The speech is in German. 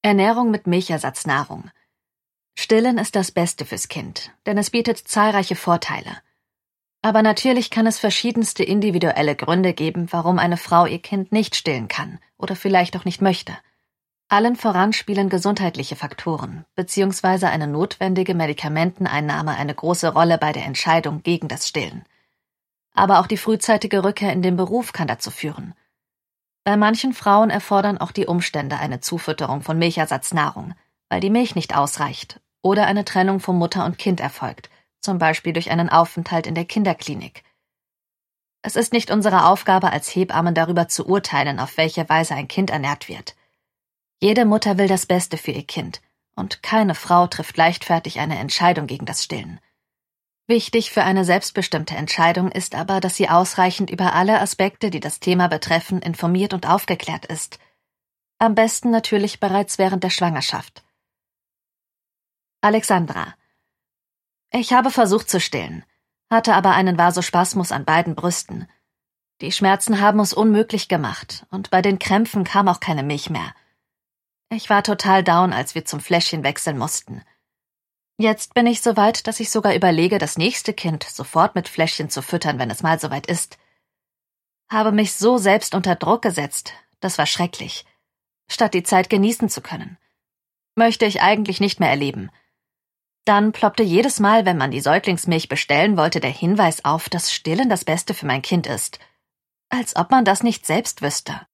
Ernährung mit Milchersatznahrung. Stillen ist das Beste fürs Kind, denn es bietet zahlreiche Vorteile. Aber natürlich kann es verschiedenste individuelle Gründe geben, warum eine Frau ihr Kind nicht stillen kann oder vielleicht auch nicht möchte. Allen voran spielen gesundheitliche Faktoren bzw. eine notwendige Medikamenteneinnahme eine große Rolle bei der Entscheidung gegen das Stillen. Aber auch die frühzeitige Rückkehr in den Beruf kann dazu führen. Bei manchen Frauen erfordern auch die Umstände eine Zufütterung von Milchersatznahrung, weil die Milch nicht ausreicht oder eine Trennung von Mutter und Kind erfolgt, zum Beispiel durch einen Aufenthalt in der Kinderklinik. Es ist nicht unsere Aufgabe als Hebammen darüber zu urteilen, auf welche Weise ein Kind ernährt wird. Jede Mutter will das Beste für ihr Kind und keine Frau trifft leichtfertig eine Entscheidung gegen das Stillen. Wichtig für eine selbstbestimmte Entscheidung ist aber, dass sie ausreichend über alle Aspekte, die das Thema betreffen, informiert und aufgeklärt ist. Am besten natürlich bereits während der Schwangerschaft. Alexandra: Ich habe versucht zu stillen, hatte aber einen Vasospasmus an beiden Brüsten. Die Schmerzen haben es unmöglich gemacht und bei den Krämpfen kam auch keine Milch mehr. Ich war total down, als wir zum Fläschchen wechseln mussten. Jetzt bin ich so weit, dass ich sogar überlege, das nächste Kind sofort mit Fläschchen zu füttern, wenn es mal soweit ist. Habe mich so selbst unter Druck gesetzt, das war schrecklich, statt die Zeit genießen zu können. Möchte ich eigentlich nicht mehr erleben. Dann ploppte jedes Mal, wenn man die Säuglingsmilch bestellen wollte, der Hinweis auf, dass Stillen das Beste für mein Kind ist. Als ob man das nicht selbst wüsste.